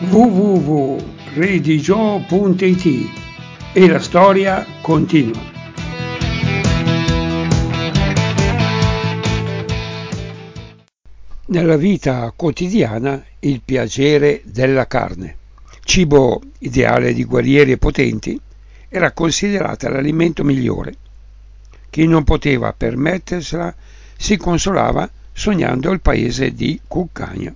www.redigio.it e la storia continua. Nella vita quotidiana il piacere della carne, cibo ideale di guerrieri e potenti, era considerata l'alimento migliore. Chi non poteva permettersela si consolava sognando il paese di Cuccagna.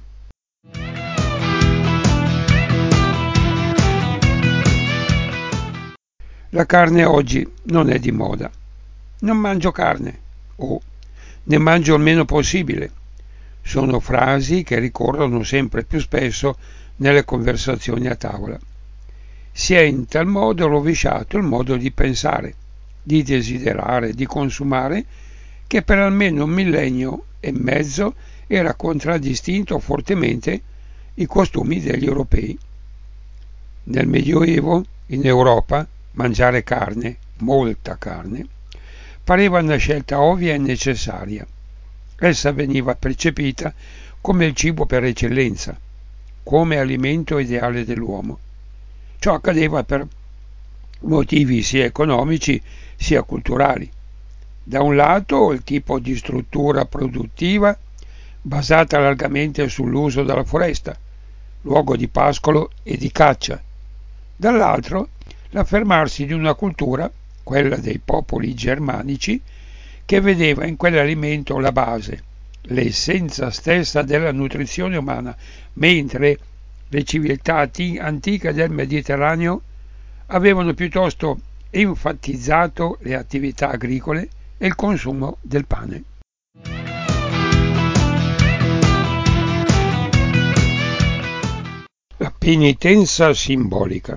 La carne oggi non è di moda. Non mangio carne o ne mangio il meno possibile. Sono frasi che ricorrono sempre più spesso nelle conversazioni a tavola. Si è in tal modo rovesciato il modo di pensare, di desiderare, di consumare, che per almeno 1,5 millenni era contraddistinto fortemente i costumi degli europei. Nel Medioevo, in Europa, mangiare carne, molta carne, pareva una scelta ovvia e necessaria. Essa veniva percepita come il cibo per eccellenza, come alimento ideale dell'uomo. Ciò accadeva per motivi sia economici sia culturali. Da un lato il tipo di struttura produttiva basata largamente sull'uso della foresta, luogo di pascolo e di caccia. Dall'altro l'affermarsi di una cultura, quella dei popoli germanici, che vedeva in quell'alimento la base, l'essenza stessa della nutrizione umana, mentre le civiltà antiche del Mediterraneo avevano piuttosto enfatizzato le attività agricole e il consumo del pane. La penitenza simbolica.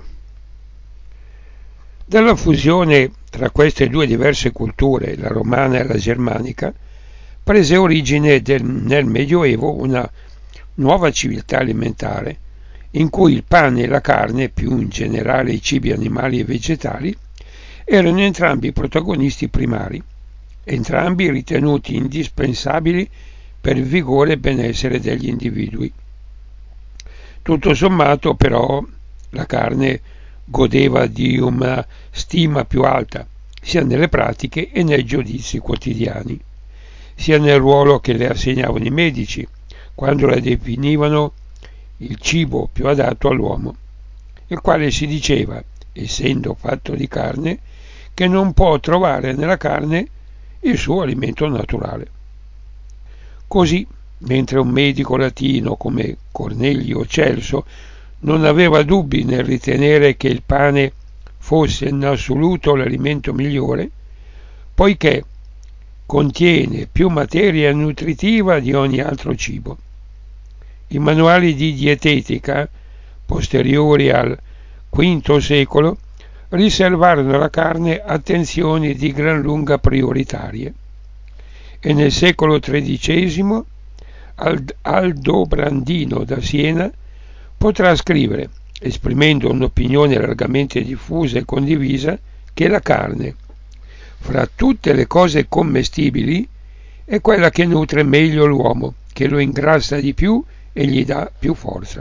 Dalla fusione tra queste due diverse culture, la romana e la germanica, prese origine nel Medioevo una nuova civiltà alimentare, in cui il pane e la carne, più in generale i cibi animali e vegetali, erano entrambi protagonisti primari, entrambi ritenuti indispensabili per il vigore e benessere degli individui. Tutto sommato, però, la carne godeva di una stima più alta, sia nelle pratiche e nei giudizi quotidiani, sia nel ruolo che le assegnavano i medici, quando la definivano il cibo più adatto all'uomo, il quale si diceva, essendo fatto di carne, che non può trovare nella carne il suo alimento naturale. Così, mentre un medico latino come Cornelio Celso non aveva dubbi nel ritenere che il pane fosse in assoluto l'alimento migliore, poiché contiene più materia nutritiva di ogni altro cibo. I manuali di dietetica, posteriori al V secolo, riservarono alla carne attenzioni di gran lunga prioritarie, e nel secolo XIII Aldobrandino da Siena potrà scrivere, esprimendo un'opinione largamente diffusa e condivisa, che la carne, fra tutte le cose commestibili, è quella che nutre meglio l'uomo, che lo ingrassa di più e gli dà più forza.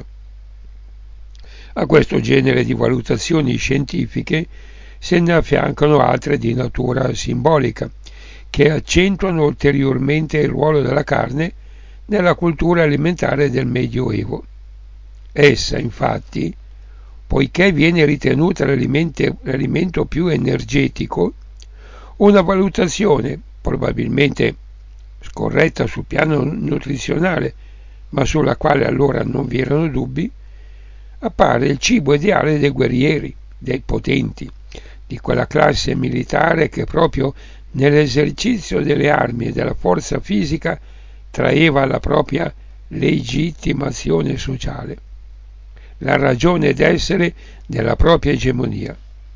A questo genere di valutazioni scientifiche se ne affiancano altre di natura simbolica, che accentuano ulteriormente il ruolo della carne nella cultura alimentare del Medioevo. Essa, infatti, poiché viene ritenuta l'alimento più energetico, una valutazione probabilmente scorretta sul piano nutrizionale, ma sulla quale allora non vi erano dubbi, appare il cibo ideale dei guerrieri, dei potenti, di quella classe militare che proprio nell'esercizio delle armi e della forza fisica traeva la propria legittimazione sociale, la ragione d'essere della propria egemonia.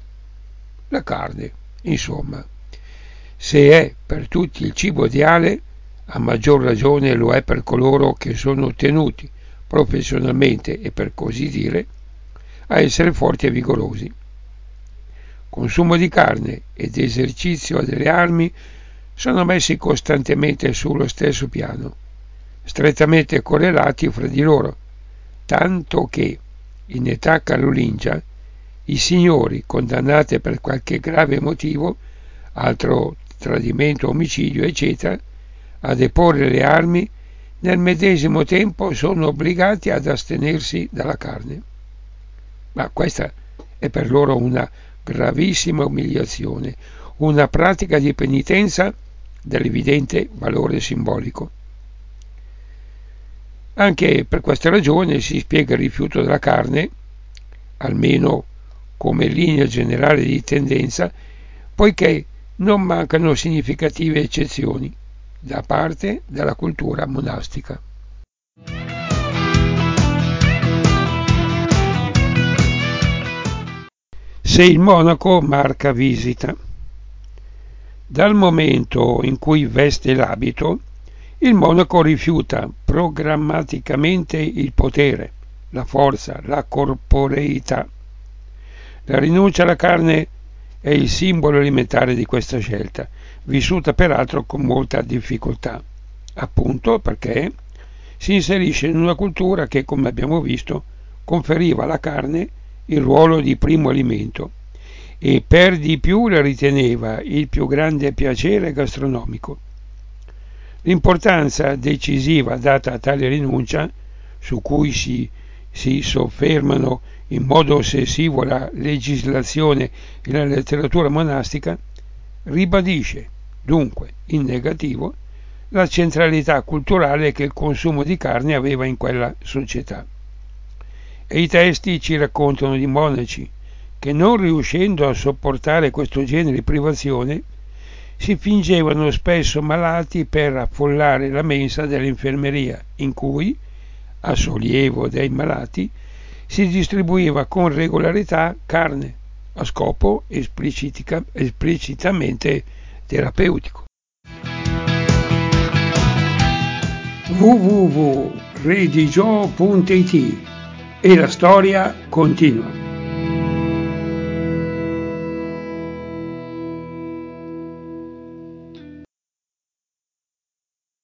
La carne, insomma, se è per tutti il cibo ideale, a maggior ragione lo è per coloro che sono tenuti professionalmente e per così dire a essere forti e vigorosi. Consumo di carne ed esercizio delle armi sono messi costantemente sullo stesso piano, strettamente correlati fra di loro, tanto che in età carolingia, i signori condannati per qualche grave motivo, altro tradimento, omicidio, eccetera, a deporre le armi, nel medesimo tempo sono obbligati ad astenersi dalla carne. Ma questa è per loro una gravissima umiliazione, una pratica di penitenza dell'evidente valore simbolico. Anche per questa ragione si spiega il rifiuto della carne, almeno come linea generale di tendenza, poiché non mancano significative eccezioni da parte della cultura monastica. Se il monaco marca visita. Dal momento in cui veste l'abito, il monaco rifiuta programmaticamente il potere, la forza, la corporeità. La rinuncia alla carne è il simbolo elementare di questa scelta, vissuta peraltro con molta difficoltà, appunto perché si inserisce in una cultura che, come abbiamo visto, conferiva alla carne il ruolo di primo alimento e per di più la riteneva il più grande piacere gastronomico. L'importanza decisiva data a tale rinuncia, su cui si soffermano in modo ossessivo la legislazione e la letteratura monastica, ribadisce dunque in negativo la centralità culturale che il consumo di carne aveva in quella società. E i testi ci raccontano di monaci che, non riuscendo a sopportare questo genere di privazione, si fingevano spesso malati per affollare la mensa dell'infermeria, in cui, a sollievo dei malati, si distribuiva con regolarità carne, a scopo esplicitamente terapeutico. www.redigio.it e la storia continua.